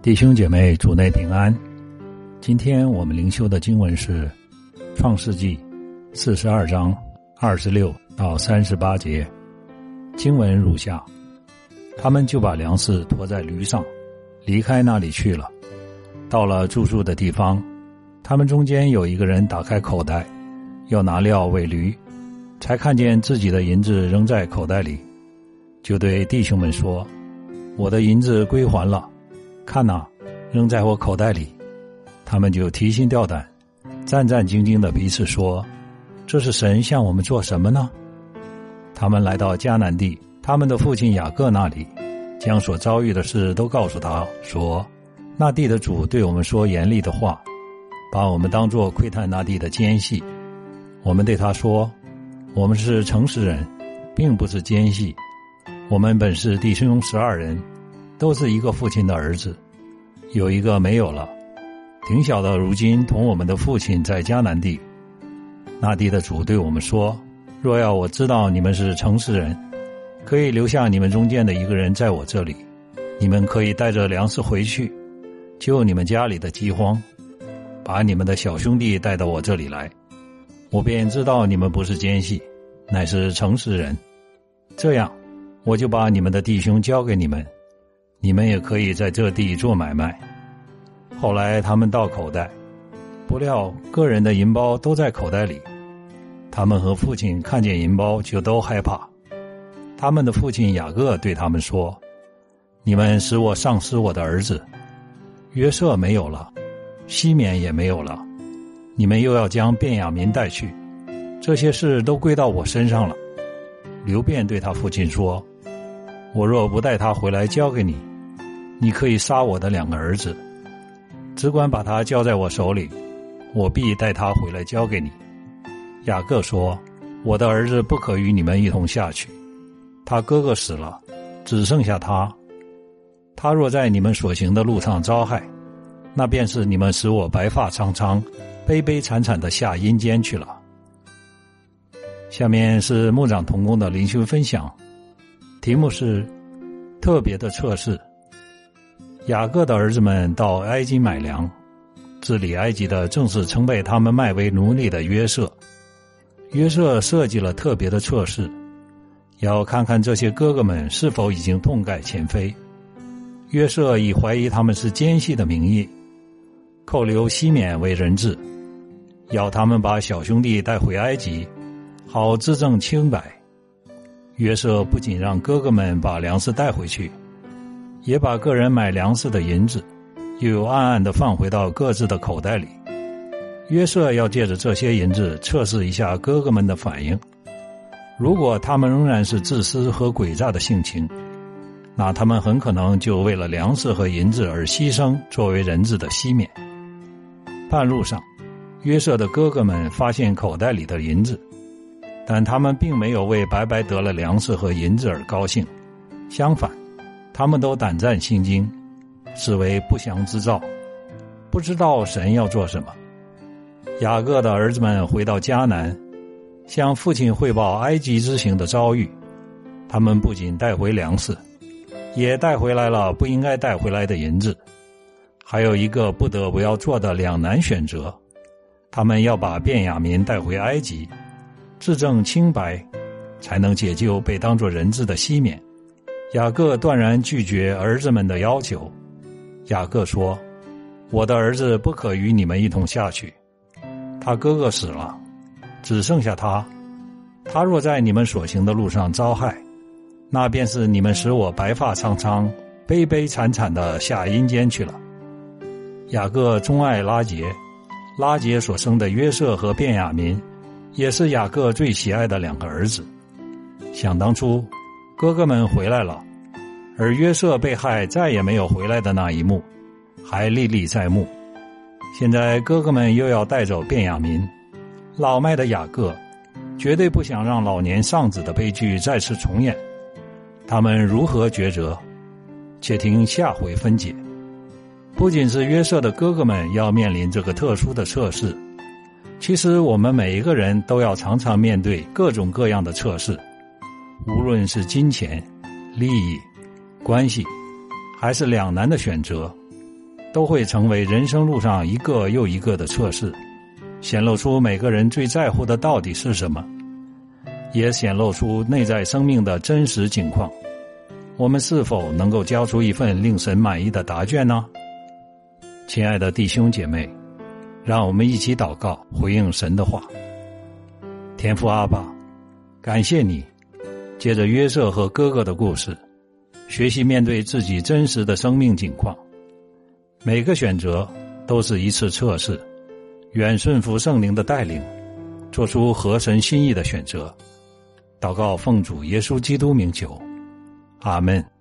弟兄姐妹，主内平安。今天我们灵修的经文是创世纪42章26到38节。经文如下：他们就把粮食驮在驴上，离开那里去了。到了住宿的地方，他们中间有一个人打开口袋，要拿料喂驴，才看见自己的银子扔在口袋里，就对弟兄们说：我的银子归还了，看哪，扔在我口袋里。他们就提心吊胆，战战兢兢地彼此说：这是神向我们做什么呢？他们来到迦南地，他们的父亲雅各那里，将所遭遇的事都告诉他，说：那地的主对我们说严厉的话，把我们当作窥探那地的奸细。我们对他说：我们是诚实人，并不是奸细。我们本是弟兄12人，都是一个父亲的儿子，有一个没有了，挺小的，如今同我们的父亲在迦南地。那地的主对我们说：若要我知道你们是诚实人，可以留下你们中间的一个人在我这里，你们可以带着粮食回去，救你们家里的饥荒，把你们的小兄弟带到我这里来，我便知道你们不是奸细，乃是诚实人。这样，我就把你们的弟兄交给你们，你们也可以在这地做买卖。后来他们到口袋，不料个人的银包都在口袋里。他们和父亲看见银包，就都害怕。他们的父亲雅各对他们说：你们使我丧失我的儿子，约瑟没有了，西缅也没有了，你们又要将便雅悯带去，这些事都归到我身上了。流便对他父亲说：我若不带他回来交给你，你可以杀我的2个儿子，只管把他交在我手里，我必带他回来交给你。雅各说：我的儿子不可与你们一同下去，他哥哥死了，只剩下他。他若在你们所行的路上遭害，那便是你们使我白发苍苍、悲悲惨惨地下阴间去了。下面是牧长同工的灵修分享，题目是特别的测试。雅各的儿子们到埃及买粮，治理埃及的正是曾被他们卖为奴隶的约瑟。约瑟设计了特别的测试，要看看这些哥哥们是否已经痛改前非。约瑟以怀疑他们是奸细的名义，扣留西缅为人质，要他们把小兄弟带回埃及，好自证清白。约瑟不仅让哥哥们把粮食带回去，也把个人买粮食的银子又暗暗地放回到各自的口袋里。约瑟要借着这些银子测试一下哥哥们的反应，如果他们仍然是自私和诡诈的性情，那他们很可能就为了粮食和银子而牺牲作为人质的西缅。半路上，约瑟的哥哥们发现口袋里的银子，但他们并没有为白白得了粮食和银子而高兴，相反，他们都胆战心惊，视为不祥之兆，不知道神要做什么。雅各的儿子们回到迦南，向父亲汇报埃及之行的遭遇。他们不仅带回粮食，也带回来了不应该带回来的银子，还有一个不得不要做的两难选择，他们要把便雅悯带回埃及，自证清白，才能解救被当作人质的西缅。雅各断然拒绝儿子们的要求。雅各说：我的儿子不可与你们一同下去，他哥哥死了，只剩下他。他若在你们所行的路上遭害，那便是你们使我白发苍苍、悲悲惨惨地下阴间去了。雅各钟爱拉结，拉结所生的约瑟和便雅悯，也是雅各最喜爱的2个儿子。想当初，哥哥们回来了，而约瑟被害再也没有回来的那一幕，还历历在目。现在哥哥们又要带走便雅悯，老迈的雅各绝对不想让老年丧子的悲剧再次重演。他们如何抉择？且听下回分解。不仅是约瑟的哥哥们要面临这个特殊的测试，其实我们每一个人都要常常面对各种各样的测试，无论是金钱、利益、关系，还是两难的选择， 都会成为人生路上一个又一个的测试，显露出每个人最在乎的到底是什么，也显露出内在生命的真实情况。我们是否能够交出一份令神满意的答卷呢？亲爱的弟兄姐妹，让我们一起祷告，回应神的话。天父阿爸，感谢你借着约瑟和哥哥的故事，学习面对自己真实的生命境况。每个选择都是一次测试，愿顺服圣灵的带领，做出合神心意的选择。祷告奉主耶稣基督名求，阿们。